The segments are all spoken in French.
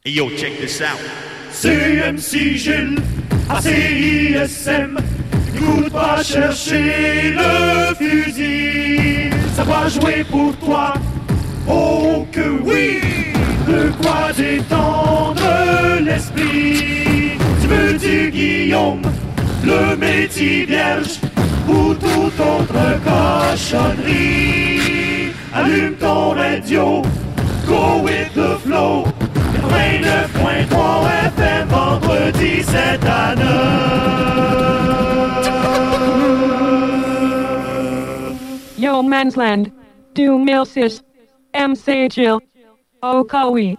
Yo, check this out. CMC Gilles, à CISM, n'écoute pas chercher le fusil. Ça va jouer pour toi, oh que oui. De quoi détendre l'esprit. Tu veux du Guillaume, le métier vierge, ou toute autre cochonnerie. Allume ton radio, go with the flow. 29.3 FM, vendredi 7 à 9. Yo Mansland, du Milsis, MC Jill, oh que oui.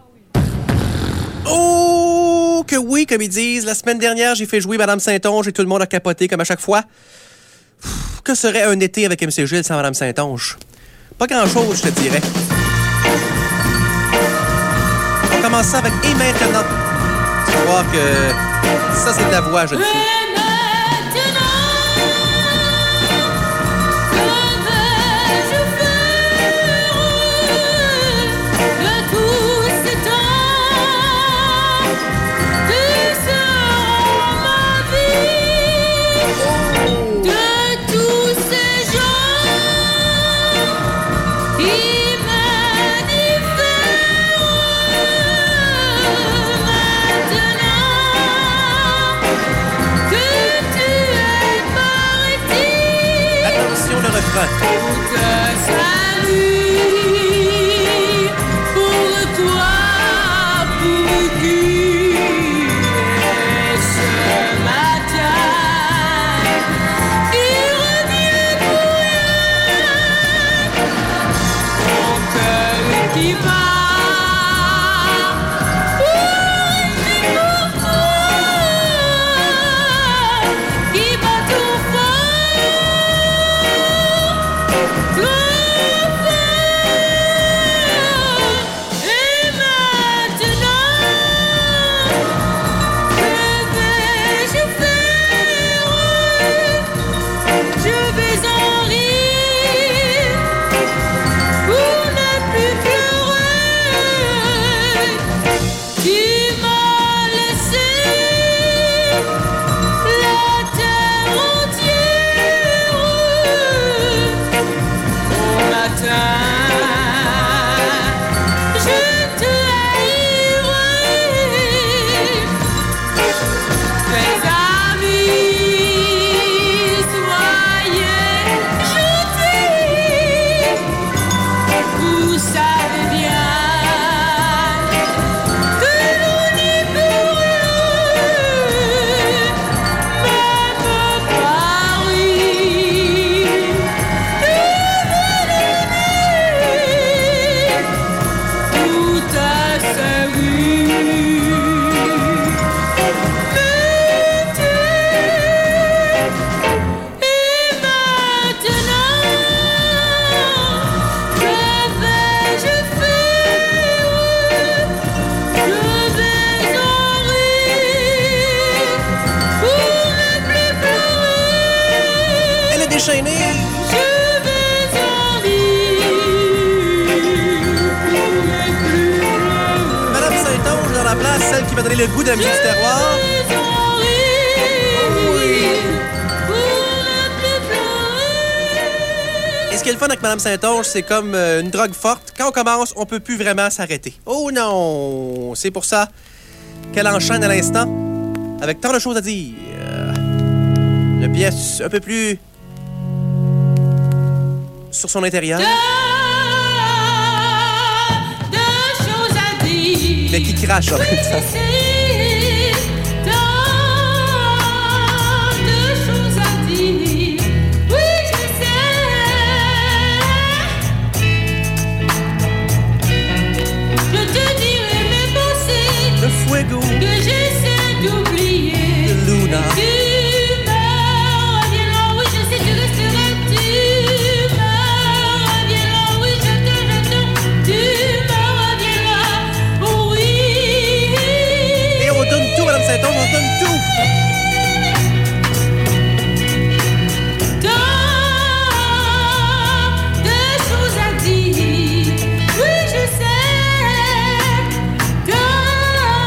Oh que oui, comme ils disent. La semaine dernière, j'ai fait jouer Madame Saint-Onge et tout le monde a capoté comme à chaque fois. Que serait un été avec MC Gilles sans Madame Saint-Onge? Pas grand-chose, je te dirais. On commence ça avec « Et maintenant ». Tu vas voir que ça, c'est de la voix, jeune fille. Salut pour toi, pour qui est ce matin qui revient pour rien, ton cœur qui bat pour toi, qui bat tout fort. Celle qui va donner le goût de la musique du terroir. Et ce qui est le fun avec Madame Saint-Onge, c'est comme une drogue forte. Quand on commence, on peut plus vraiment s'arrêter. Oh non! C'est pour ça qu'elle enchaîne à l'instant avec tant de choses à dire. Une pièce un peu plus sur son intérieur. Mais qui crache en même temps. Le fuego que j'essaie d'oublier. De Luna. Tu me reviendras, oui, je sais, tu resteras. Tu me reviendras, oui, je te l'attends. Tu me reviendras, oui. Et on donne tout, Madame Saint-Onge, on donne tout. Tant de choses à dire, oui, je sais. Tant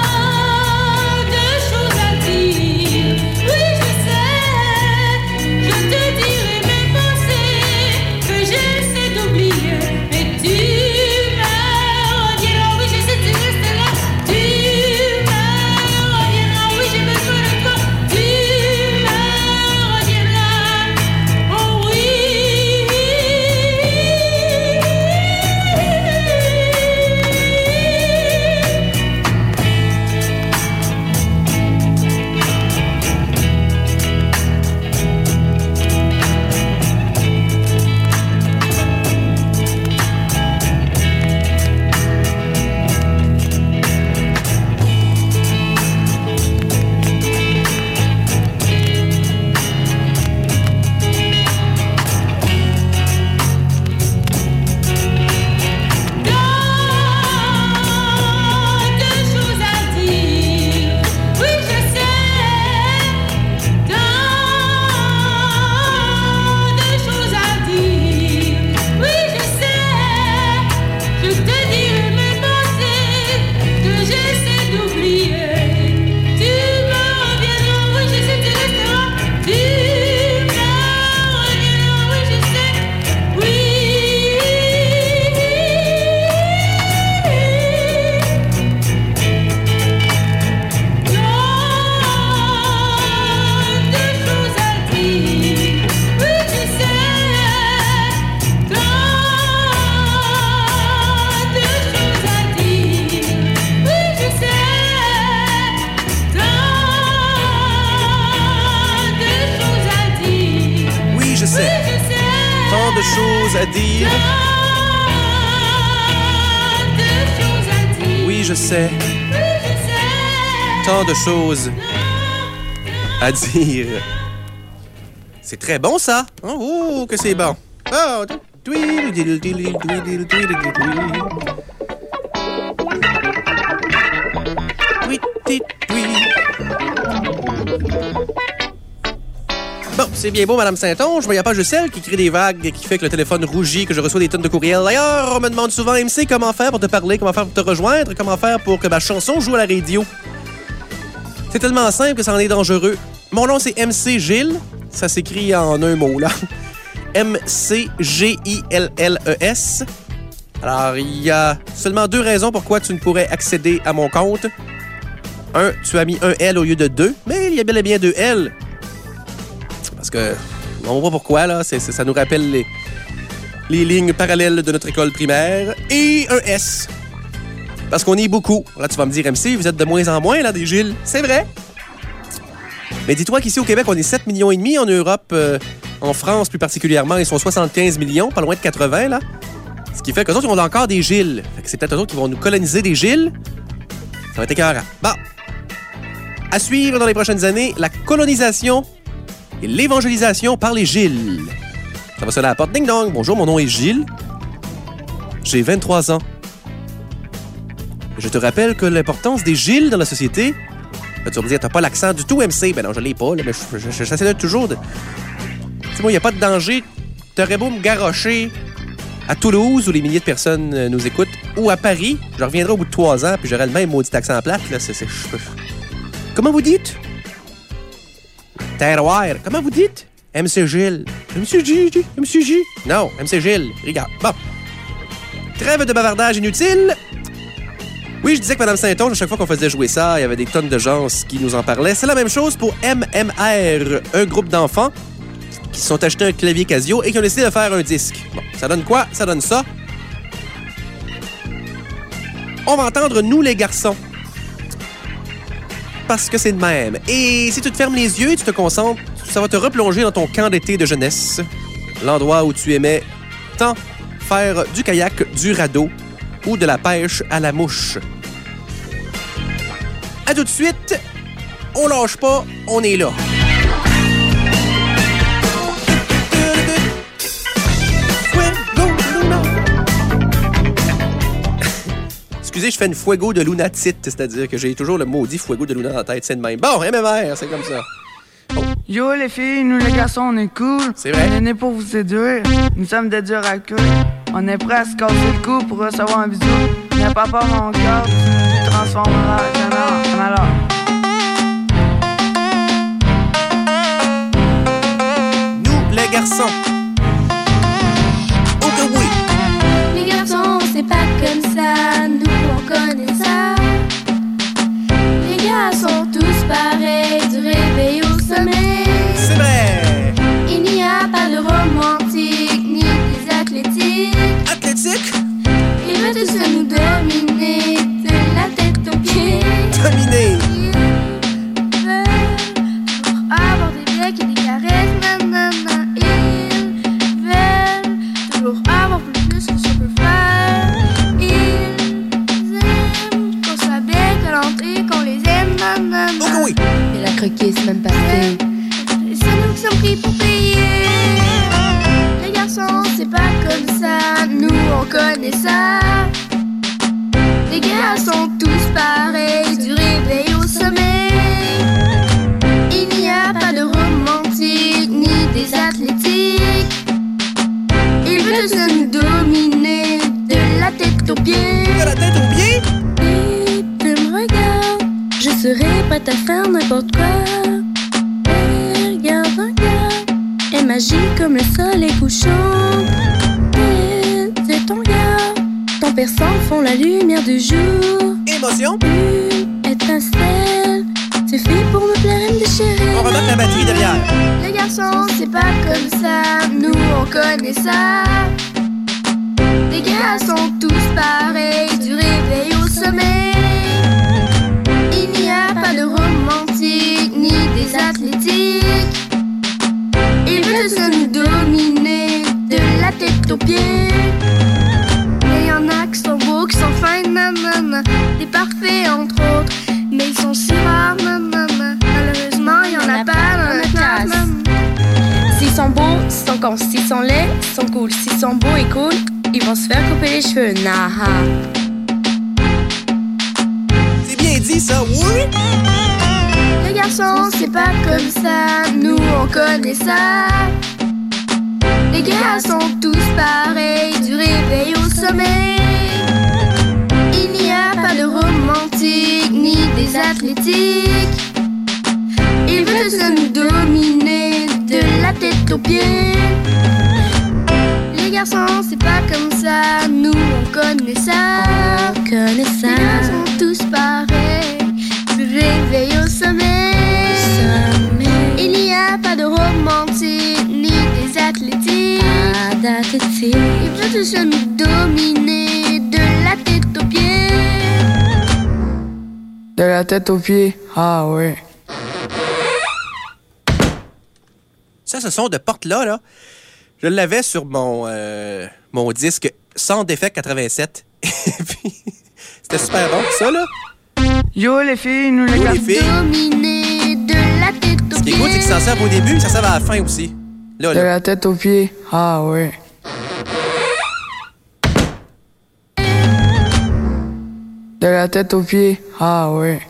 choses à dire. Oui, je sais. Tant de choses à dire. C'est très bon, ça. Oh, que c'est bon. Oh, bon, c'est bien beau, Madame Saint-Onge, mais il n'y a pas juste elle qui crée des vagues, qui fait que le téléphone rougit, que je reçois des tonnes de courriels. D'ailleurs, on me demande souvent, MC, comment faire pour te parler, comment faire pour te rejoindre, comment faire pour que ma chanson joue à la radio. C'est tellement simple que ça en est dangereux. Mon nom, c'est MC Gilles. Ça s'écrit en un mot, là. M-C-G-I-L-L-E-S. Alors, il y a seulement 2 raisons pourquoi tu ne pourrais accéder à mon compte. 1, tu as mis un L au lieu de 2, mais il y a bel et bien 2 L. Parce que, on ne voit pas pourquoi, là. Ça nous rappelle les lignes parallèles de notre école primaire. Et un S. Parce qu'on est beaucoup. Là, tu vas me dire, MC, vous êtes de moins en moins, là, des Gilles. C'est vrai. Mais dis-toi qu'ici, au Québec, on est 7,5 millions. En Europe, en France, plus particulièrement, ils sont 75 millions, pas loin de 80, là. Ce qui fait qu'eux autres, ils ont encore des Gilles. Fait que c'est peut-être eux autres qui vont nous coloniser des Gilles. Ça va être écœurant. Bon. À suivre dans les prochaines années, la colonisation et l'évangélisation par les Gilles. Ça va sonner à la porte. Ding dong. Bonjour, mon nom est Gilles. J'ai 23 ans. Je te rappelle que l'importance des Gilles dans la société... Là, tu vas me dire, t'as pas l'accent du tout, MC. Ben non, je l'ai pas, là, mais j'essaie toujours de... Tu sais, moi, il n'y a pas de danger. T'aurais beau me garrocher à Toulouse, où les milliers de personnes nous écoutent, ou à Paris, je reviendrai au bout de 3 ans, puis j'aurai le même maudit accent plate, là. Comment vous dites? Terroir. Comment vous dites? MC Gilles. MC J. MC J. Non, MC Gilles. Regarde. Bon. Trêve de bavardage inutile. Oui, je disais que Mme Saint-Onge, à chaque fois qu'on faisait jouer ça, il y avait des tonnes de gens qui nous en parlaient. C'est la même chose pour MMR, un groupe d'enfants qui se sont achetés un clavier Casio et qui ont décidé de faire un disque. Bon, ça donne quoi? Ça donne ça. On va entendre « Nous, les garçons ». Parce que c'est de même. Et si tu te fermes les yeux et tu te concentres, ça va te replonger dans ton camp d'été de jeunesse. L'endroit où tu aimais tant faire du kayak, du radeau ou de la pêche à la mouche. À tout de suite. On lâche pas, on est là. Excusez, je fais une fuego de lunatite, c'est-à-dire que j'ai toujours le maudit fuego de luna dans la tête, c'est de même. Bon, MMR, c'est comme ça. Oh. Yo les filles, nous les garçons, on est cool. C'est vrai. On est nés pour vous séduire. Nous sommes des durs à queue. On est prêts à se casser le cou pour recevoir un bisou. N'aie pas peur mon cœur, tu te transformeras jamais en malheur. Nous, les garçons. Oh que oui. Les garçons, c'est pas comme ça, nous on connaît ça. Les gars sont tous pareils, du réveil au sommeil. C'est vrai. Il n'y a pas de romantique, ni des athlétiques. Athlétique. Ils veulent tous nous dominer, de la tête aux pieds. Dominé. Ils veulent avoir des becs et des caresses, nanana. Ils veulent toujours avoir plus que ce qu'on peut faire. Ils aiment qu'on soit belle, galante et qu'on les aime, nanana. Oh que oui. Et la croquée, c'est même pas fait. C'est nous qui sommes pris pour payer. Les garçons, c'est pas comme ça, nous on connaît ça. Les gars sont tous pareils, du réveil au sommeil. Il n'y a pas de romantique, ni des athlétiques. Ils veulent tous nous dominer, de la tête aux pieds. De la tête aux pieds. Et tu me regardes, je serai prête à faire n'importe quoi. Regarde un gars, est magique comme le soleil couchant. Et c'est ton gars, ton perçant font la lumière du jour. Émotion. Une étincelle, suffit pour me plaire et me déchirer. On remarque la batterie derrière. Les garçons, c'est pas comme ça, nous on connaît ça. Les gars sont tous pareils, du réveil au sommeil. Il n'y a pas de romantique, ni des athlétiques. Ils veulent nous dominer, de la tête aux pieds. Quand s'ils sont laids, sont cool. S'ils sont beaux et cool, ils vont se faire couper les cheveux. Naha. C'est bien dit, ça, oui! Les garçons, c'est pas comme ça, nous on connaît ça. Les gars sont tous pareils, du réveil au sommeil. Il n'y a pas de romantique, ni des athlétiques. Ils veulent tous nous dominer, de la tête aux pieds. Les garçons, c'est pas comme ça, nous on connaît ça. On connaît ça. Les gars sont tous pareils, du réveil au sommeil. Il n'y a pas de romantique, ni des athlétiques. Ah, d'athlétique. Ils veulent tous nous dominer, de la tête aux pieds. De la tête aux pieds, ah ouais. Ça, ce son de porte-là, là, je l'avais sur mon disque Sans défait 87. Et puis, c'était super bon, ça, là. Yo, les filles, nous les Yo, gars. les filles. Dominer, de la tête aux Ce qui est pieds. cool, c'est qu'ils s'en servent au début, ça sert à la fin aussi. Là, De là. la tête aux pieds, ah ouais. De la tête aux pieds, ah ouais.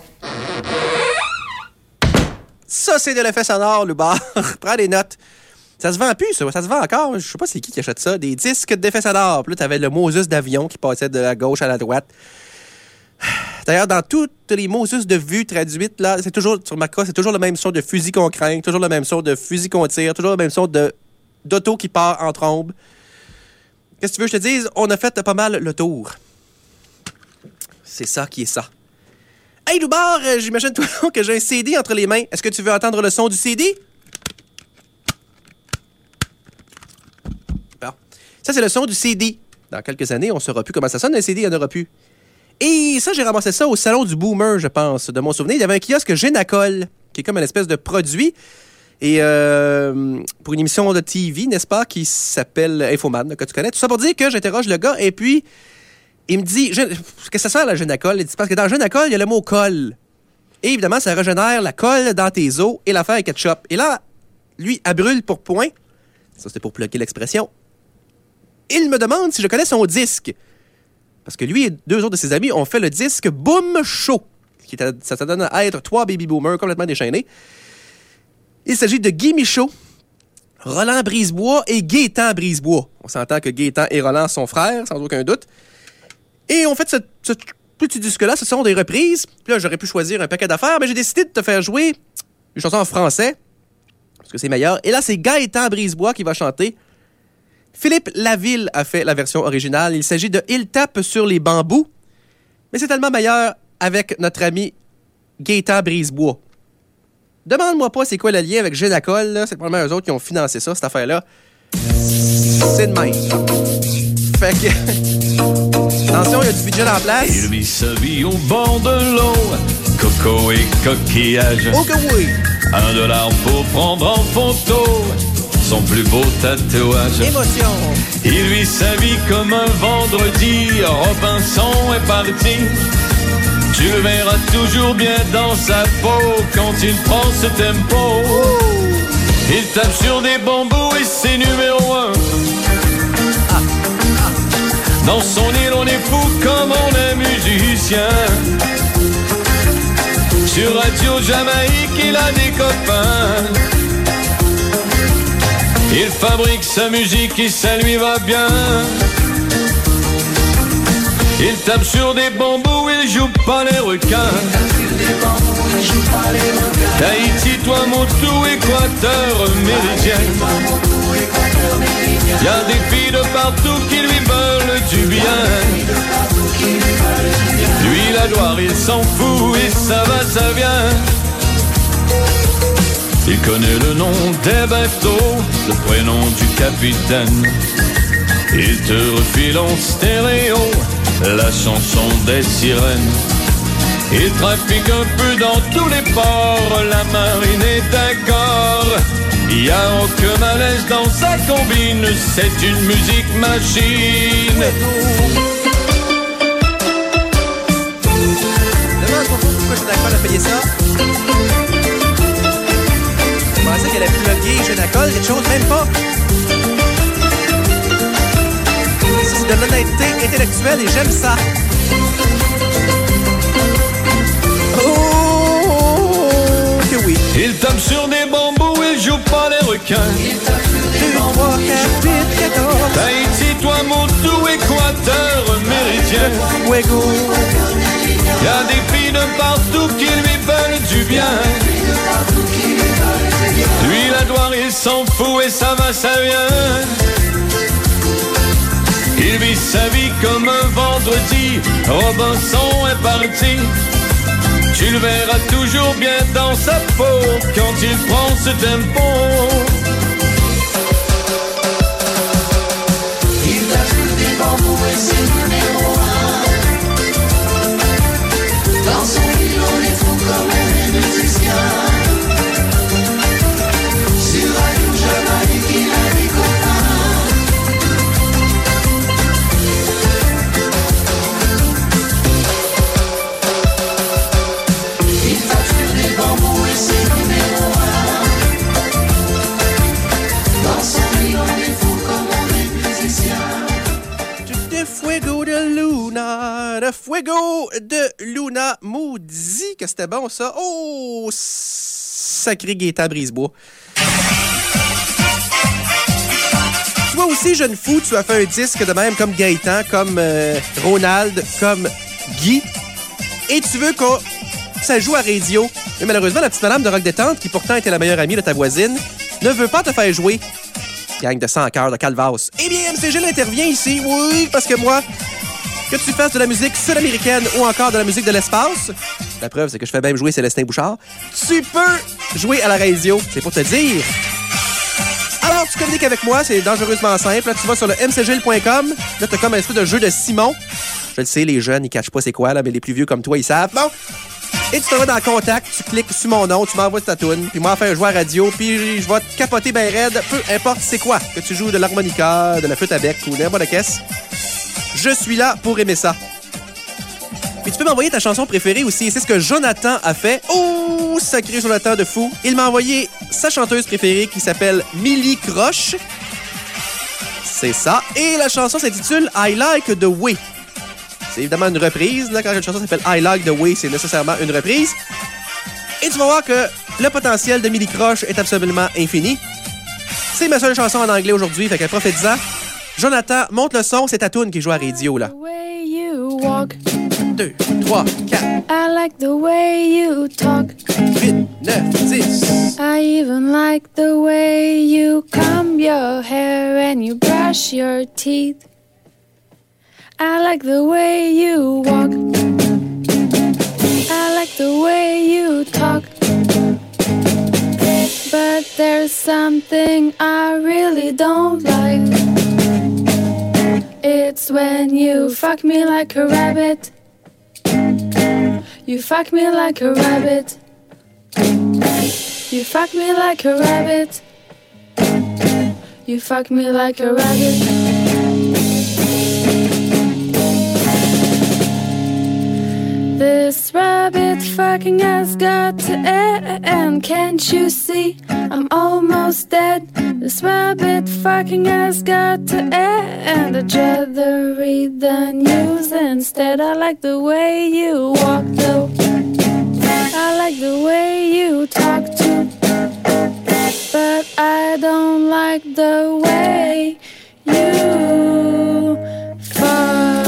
Ça, c'est de l'effet sonore, Loubar. Prends des notes. Ça se vend plus, ça. Ça se vend encore. Je sais pas c'est qui achète ça. Des disques d'effet sonore. Puis là, t'avais le Moses d'avion qui passait de la gauche à la droite. D'ailleurs, dans toutes les Moses de vue traduites, là, c'est toujours, tu remarqueras, c'est toujours le même son de fusil qu'on craint, toujours le même son de fusil qu'on tire, toujours le même son d'auto qui part en trombe. Qu'est-ce que tu veux que je te dise? On a fait pas mal le tour. C'est ça qui est ça. Hey, Loubar, j'imagine toujours que j'ai un CD entre les mains. Est-ce que tu veux entendre le son du CD? Bon. Ça, c'est le son du CD. Dans quelques années, on ne saura plus comment ça sonne, un CD, il n'y en aura plus. Et ça, j'ai ramassé ça au Salon du Boomer, je pense, de mon souvenir. Il y avait un kiosque Génacol, qui est comme une espèce de produit. Et pour une émission de TV, n'est-ce pas, qui s'appelle Infoman, que tu connais. Tout ça pour dire que j'interroge le gars, et puis il me dit, qu'est-ce que ça sert la Génacol? Il dit, parce que dans Génacol, il y a le mot colle. Et évidemment, ça régénère la colle dans tes os et l'affaire ketchup. Et là, lui, à brûle pour point, ça c'était pour bloquer l'expression, il me demande si je connais son disque. Parce que lui et deux autres de ses amis ont fait le disque Boom Show. Ça te donne à être 3 baby boomers complètement déchaînés. Il s'agit de Guy Michaud, Roland Brisebois et Gaétan Brisebois. On s'entend que Gaétan et Roland sont frères, sans aucun doute. Et on fait ce petit disque-là, ce sont des reprises. Puis là, j'aurais pu choisir un paquet d'affaires, mais j'ai décidé de te faire jouer une chanson en français, parce que c'est meilleur. Et là, c'est Gaétan Brisebois qui va chanter. Philippe Laville a fait la version originale. Il s'agit de « Il tape sur les bambous », mais c'est tellement meilleur avec notre ami Gaétan Brisebois. Demande-moi pas c'est quoi le lien avec Génacol, là. C'est probablement eux autres qui ont financé ça, cette affaire-là. C'est de même. Fait que... Attention, il y a du budget en place. Il vit sa vie au bord de l'eau, coco et coquillage. Oh que oui! $1 pour prendre en photo son plus beau tatouage. Émotion. Il vit sa vie comme un vendredi, Robinson est parti. Tu le verras toujours bien dans sa peau quand il prend ce tempo. Il tape sur des bambous et c'est numéro 1. Dans son île on est fou comme on est musicien. Sur Radio Jamaïque il a des copains. Il fabrique sa musique et ça lui va bien. Il tape sur des bambous, il joue pas les requins. Tahiti, Tuamotu, Équateur, Méridien. Y'a des filles de partout qui lui veulent du bien. Lui la gloire il s'en fout et ça va, ça vient. Il connaît le nom des bateaux, le prénom du capitaine. Il te refile en stéréo la chanson des sirènes. Il trafique un peu dans tous les ports, la marine est d'accord. Il y a aucun malaise dans sa combine, c'est une musique machine. Demande-moi pourquoi Génacol a payé ça. Je pensais qu'elle allait plugger Génacol, quelque chose, même pas. honnêteté intellectuelle et j'aime ça. Oh, que oui. Il tape sur des bambous, il joue pas les requins. 2, 3, 4, 8, 14. Tahiti, Tuamotu, Équateur, Méridien. Fuego. Y a des filles de partout qui lui veulent du bien. Lui, la gloire, il s'en fout et ça va, ça vient. Il vit sa vie comme un vendredi. Robinson est parti. Tu le verras toujours bien dans sa peau quand il prend ce tempo. Il a vu des bambous et c'est numéro 1. Dans son île, on est fou comme les musiciens. Sur Radio Jamaïque, il a des copains. Il tape sur des bambous et c'est numéro 1. Dans son île, on est fou comme les musiciens. De Fuego de Luna. De Fuego de Luna. Maudit que c'était bon, ça. Oh, sacré Gaétan Brisebois. Toi aussi, jeune fou, tu as fait un disque de même comme Gaétan, comme Ronald, comme Guy. Et tu veux que ça joue à radio. Mais malheureusement, la petite madame de Rock Détente, qui pourtant était la meilleure amie de ta voisine, ne veut pas te faire jouer. Gang de 100 cœurs de Calvas. Eh bien, MCG intervient ici, oui, parce que moi, que tu fasses de la musique sud-américaine ou encore de la musique de l'espace, la preuve, c'est que je fais même jouer Célestin Bouchard, tu peux jouer à la radio. C'est pour te dire. Alors, tu communiques avec moi, c'est dangereusement simple. Là, tu vas sur le mcgil.com. Là, t'as comme un espèce de jeu de Simon. Je le sais, les jeunes, ils cachent pas c'est quoi, là, mais les plus vieux comme toi, ils savent. Bon. Et tu te vas dans Contact, tu cliques sur mon nom, tu m'envoies ta toune, puis moi, faire jouer à la radio, puis je vais te capoter ben raide, peu importe c'est quoi, que tu joues de l'harmonica, de la flûte à bec ou n'importe caisse. Je suis là pour aimer ça. Puis tu peux m'envoyer ta chanson préférée aussi, c'est ce que Jonathan a fait. Oh, sacré Jonathan de fou. Il m'a envoyé sa chanteuse préférée qui s'appelle Millie Croche. C'est ça. Et la chanson s'intitule I Like the Way. C'est évidemment une reprise. Là, quand une chanson s'appelle I Like the Way, c'est nécessairement une reprise. Et tu vas voir que le potentiel de Millie Croche est absolument infini. C'est ma seule chanson en anglais aujourd'hui, fait que profite-en. Jonathan, monte le son, c'est ta toune qui joue à radio, là. 2, 3, 4. I like the way you talk. 8, 9, 10. I even like the way you comb your hair and you brush your teeth. I like the way you walk. I like the way you talk. But there's something I really don't like. It's when you fuck me like a rabbit. You fuck me like a rabbit. You fuck me like a rabbit. You fuck me like a rabbit. This rabbit fucking has got to end. Can't you see I'm almost dead? This rabbit fucking has got to end. I'd rather read the news instead. I like the way you walk though. I like the way you talk too. But I don't like the way you fuck.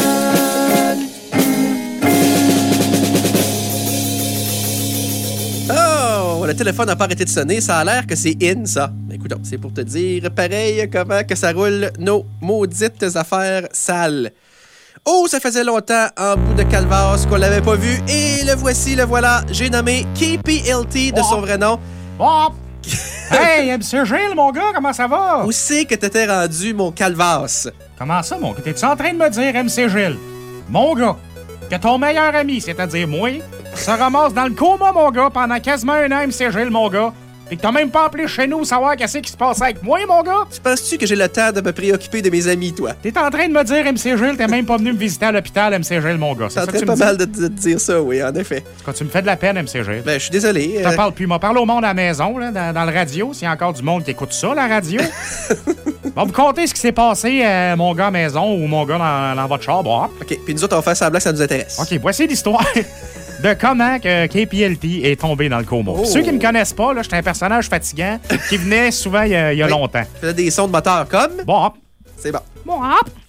Oh, le téléphone n'a pas arrêté de sonner. Ça a l'air que c'est in, ça. Mais écoute, c'est pour te dire pareil comment que ça roule nos maudites affaires sales. Oh, ça faisait longtemps en bout de Calvas qu'on l'avait pas vu. Et le voici, le voilà. J'ai nommé KPLT de son vrai nom. Hey, MC Gilles, mon gars, comment ça va? Où c'est que t'étais rendu, mon Calvas? Comment ça, mon gars? T'es-tu en train de me dire, MC Gilles, mon gars, que ton meilleur ami, c'est-à-dire moi, se ramasse dans le coma, mon gars, pendant quasiment un an, MC Gilles, mon gars, pis que t'as même pas appelé chez nous savoir qu'est-ce qui se passe avec moi, mon gars? Tu penses-tu que j'ai le temps de me préoccuper de mes amis, toi? T'es en train de me dire, MC Gilles, t'es même pas venu me visiter à l'hôpital, MC Gilles, mon gars. C'est très pas mal de te dire ça, oui, en effet. Quand tu me fais de la peine, MC Gilles. Ben, je suis désolé. Je te parle plus. M'a parlé au monde à la maison, là, dans le radio, s'il y a encore du monde qui écoute ça, la radio. Va vous conter ce qui s'est passé, mon gars à maison ou mon gars dans votre char. Bon. OK, puis nous autres, on va faire semblant que ça nous intéresse. OK, voici l'histoire de comment que KPLT est tombé dans le coma. Oh. Ceux qui me connaissent pas, là, j'étais un personnage fatigant qui venait souvent il y a longtemps. Tu faisais des sons de moteur comme... Bon. C'est bon. Bon.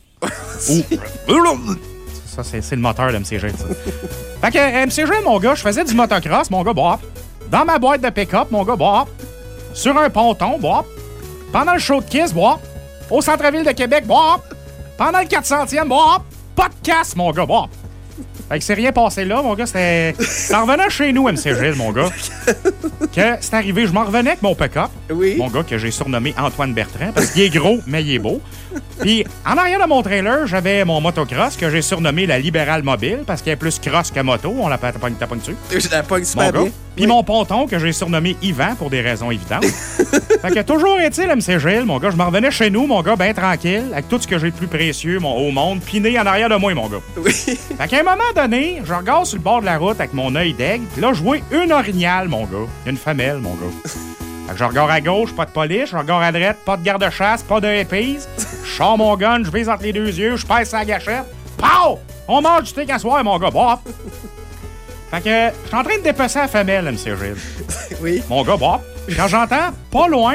Ça, c'est le moteur de MCG, ça. Fait que MCG, mon gars, je faisais du motocross, mon gars, bon. Dans ma boîte de pick-up, mon gars, bon. Sur un ponton, bon. Pendant le show de Kiss, bon. Au centre-ville de Québec, bon. Pendant le 400e, bon. Pas de casse, mon gars, bon. Fait que c'est rien passé là, mon gars, c'était... Ça revenait chez nous, MCG, mon gars. Que c'est arrivé, je m'en revenais avec mon pick-up. Oui. Mon gars que j'ai surnommé Antoine Bertrand, parce qu'il est gros, mais il est beau. Puis, en arrière de mon trailer, j'avais mon motocross que j'ai surnommé la Libérale Mobile, parce qu'elle est plus cross que moto. On l'appelle t'as pas dessus. Je la pogne Mon super gars. bien. Puis mon ponton que j'ai surnommé Yvan pour des raisons évidentes. Fait que toujours est-il, MCG, mon gars, je m'en revenais chez nous, mon gars, bien tranquille, avec tout ce que j'ai de plus précieux au monde, piné en arrière de moi, mon gars. Oui. Fait qu'à un moment donné, je regarde sur le bord de la route avec mon œil d'aigle, puis là, je vois une orignale, mon gars. Une femelle, mon gars. Fait que je regarde à gauche, pas de police, je regarde à droite, pas de garde-chasse, pas de épise. Je sors mon gun, je vise entre les deux yeux, je pèse sa gâchette. Pow! On mange du steak à soir, mon gars. Bof! Fait que je suis en train de dépecer la femelle, MCG. Oui. Mon gars, bof! Quand j'entends, pas loin...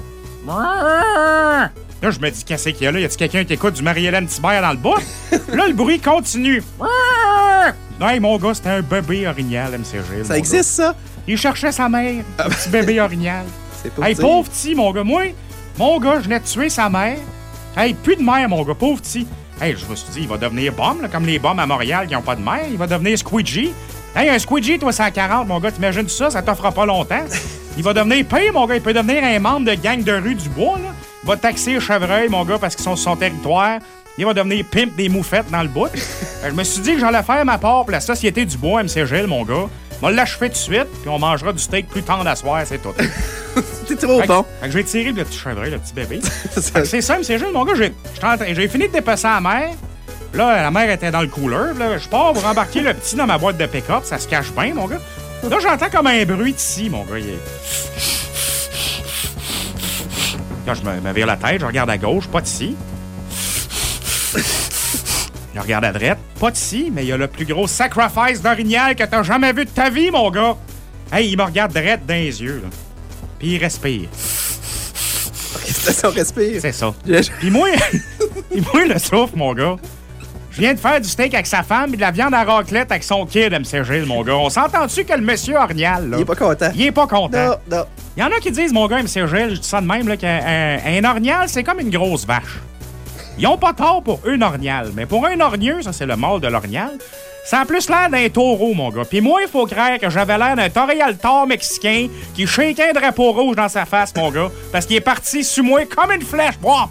Là, je me dis, qu'est-ce qu'il y a là? Y a-t-il quelqu'un qui écoute du Marie-Hélène Thibert dans le bout? Là, le bruit continue. Hey, mon gars, c'était un bébé orignal, MCG. Ça existe, ça? Il cherchait sa mère, un petit bébé orignal. C'est pas Hey, dire. pauvre petit, mon gars. Moi, mon gars, je venais de tuer sa mère. Hey, plus de mère, mon gars, pauvre petit. Hey, je me suis dit, il va devenir bum, là, comme les bums à Montréal qui n'ont pas de mère. Il va devenir squeegee. Hey, un squeegee, toi, 140, mon gars, t'imagines ça? Ça t'offrira pas longtemps. Il va devenir pire, mon gars. Il peut devenir un membre de gang de rue du bois, là. Il va taxer les chevreuils, mon gars, parce qu'ils sont sur son territoire. Il va devenir pimp des moufettes dans le bout. Je me suis dit que j'allais faire ma part pour la Société du bois, MCG, mon gars. On va l'achever tout de suite, puis on mangera du steak plus tendre à soir, c'est tout. C'est trop bon. Fait que je vais tirer le petit chevreuil, le petit bébé. Fait que c'est simple, c'est juste, mon gars, j'ai fini de dépecer la mère. Là, la mère était dans le cooler. Là, je pars pour embarquer le petit dans ma boîte de pick-up. Ça se cache bien, mon gars. Là, j'entends comme un bruit d'ici, mon gars. Quand je me vire la tête, je regarde à gauche, pas d'ici. Je regarde à droite, pas d'ici, mais il y a le plus gros sacrifice d'orignal que t'as jamais vu de ta vie, mon gars. Hey, il me regarde droite dans les yeux, là. Puis il respire. C'est ça, on respire. C'est ça. Puis moi, le souffle, mon gars. Je viens de faire du steak avec sa femme et de la viande à raclette avec son kid, MCG, mon gars. On s'entend-tu que le monsieur orignal, là... Il est pas content. Il est pas content. Non, non. Il y en a qui disent, mon gars, MCG, je dis ça de même, là, qu'un orignal, c'est comme une grosse vache. Ils ont pas tort pour une orignal, mais pour un orgneux, ça c'est le mâle de l'orignal, ça a plus l'air d'un taureau, mon gars. Puis moi, il faut croire que j'avais l'air d'un toréador mexicain qui shakeait un drapeau rouge dans sa face, mon gars, parce qu'il est parti sur moi comme une flèche. Boah!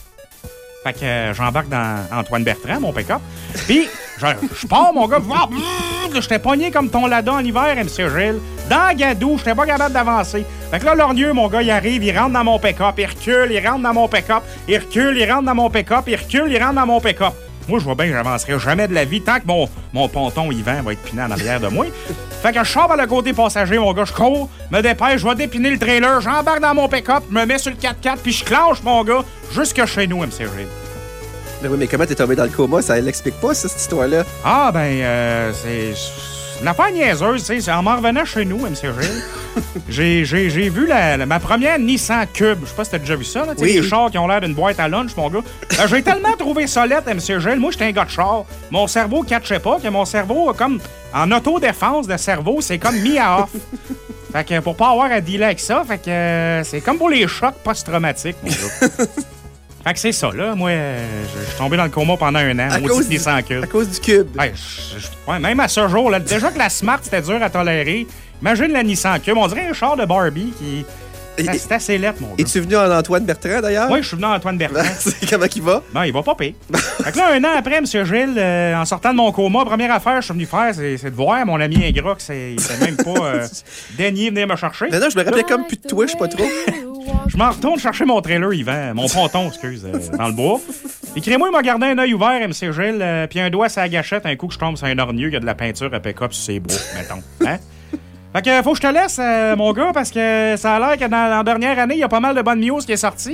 Fait que j'embarque dans Antoine Bertrand, mon pick-up. Puis je pars, mon gars. J'étais pogné comme ton lada en hiver, MC Gilles. Dans Gadou, j'étais pas capable d'avancer. Fait que là, l'orgneux, mon gars, il arrive, il rentre dans mon pick-up, il recule, il rentre dans mon pick-up, il recule, il rentre dans mon pick-up, il recule, il rentre dans mon pick-up. Moi, je vois bien que j'avancerai jamais de la vie tant que mon ponton Yvan va être piné en arrière de moi. Fait que je sors par le côté passager, mon gars, je cours, me dépêche, je vais dépiner le trailer, j'embarque dans mon pick-up, me mets sur le 4x4, puis je clenche, mon gars, jusque chez nous, MCG. Oui, mais comment t'es tombé dans le coma? Ça l'explique pas, ça, cette histoire-là. Ah, ben, c'est une affaire niaiseuse, tu sais. En m'en revenant chez nous, MCG, j'ai vu ma première Nissan Cube. Je sais pas si t'as déjà vu ça, là. Tu sais, les chars qui ont l'air d'une boîte à lunch, mon gars. J'ai tellement trouvé solette, MCG. Moi, j'étais un gars de char. Mon cerveau catchait pas, que mon cerveau, comme en autodéfense de cerveau, c'est comme mis à off. Fait que pour pas avoir à dealer avec ça, fait que c'est comme pour les chocs post-traumatiques, mon gars. Fait que c'est ça, là. Moi, je suis tombé dans le coma pendant un an. À cause du cube. Ouais, ouais, même à ce jour, là, déjà que la Smart, c'était dur à tolérer. Imagine la Nissan Cube. On dirait un char de Barbie qui... C'est assez lettre, mon gars. Es-tu venu en Antoine Bertrand, d'ailleurs? Oui, je suis venu en Antoine Bertrand. Comment il va? Ben, il va pas pire. Fait que là, un an après, M. Gilles, en sortant de mon coma, première affaire que je suis venu faire, c'est de voir mon ami ingrat il s'est même pas daigné venir me chercher. Mais non, je me rappelais comme plus de toi, je sais pas trop. Je m'en retourne chercher mon trailer, Yvan, mon ponton, excuse, dans le bois. Puis crée-moi, il m'a gardé un œil ouvert, M. Gilles, puis un doigt sur la gâchette, un coup que je tombe sur un orgneux qui a de la peinture à pick-up sur ses bras, mettons. Hein? Fait que faut que je te laisse, mon gars, parce que ça a l'air que dans la dernière année, il y a pas mal de bonnes news qui est sortie.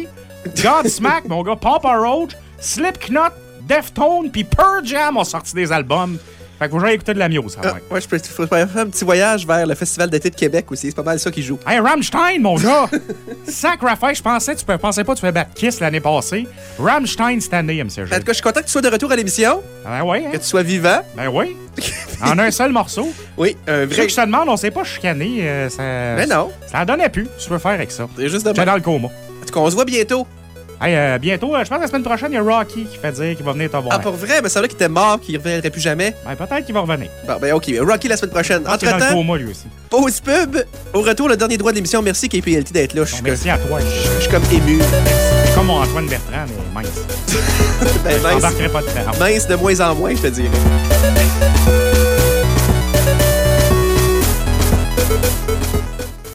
Godsmack, mon gars, Papa Roach, Slipknot, Deftones, puis Pearl Jam ont sorti des albums. Fait que faut que j'aille écouter de la muse. Ouais, je peux faire un petit voyage vers le Festival d'été de Québec aussi. C'est pas mal ça qui joue. Hey, Rammstein, mon gars! Sacrifice, tu pensais pas que tu fais battre Kiss l'année passée. Rammstein cette année, MCG. En tout cas, je suis content que tu sois de retour à l'émission. Ben oui, hein? Que tu sois vivant. Ben oui. En un seul morceau. Oui, un vrai. Que je te demande, on s'est pas chicané. Mais non. Ça en donnait plus. Tu peux faire avec ça. C'est juste de J'étais dans le coma. En tout cas, on se voit bientôt. Hey, bientôt, je pense que la semaine prochaine, il y a Rocky qui fait dire qu'il va venir te voir. Ah, pour vrai? Mais c'est vrai qu'il était mort, qu'il ne reviendrait plus jamais. Ben, peut-être qu'il va revenir. Bon, ben, OK. Rocky la semaine prochaine. Il est dans le coma, lui aussi. Pause pub. Au retour, le dernier droit de l'émission. Merci, KPLT, d'être là. Merci à toi. Je suis comme ému. C'est comme mon Antoine Bertrand, mais mince. Ben, Je n'embarquerai pas de temps. Mince de moins en moins, je te dirais.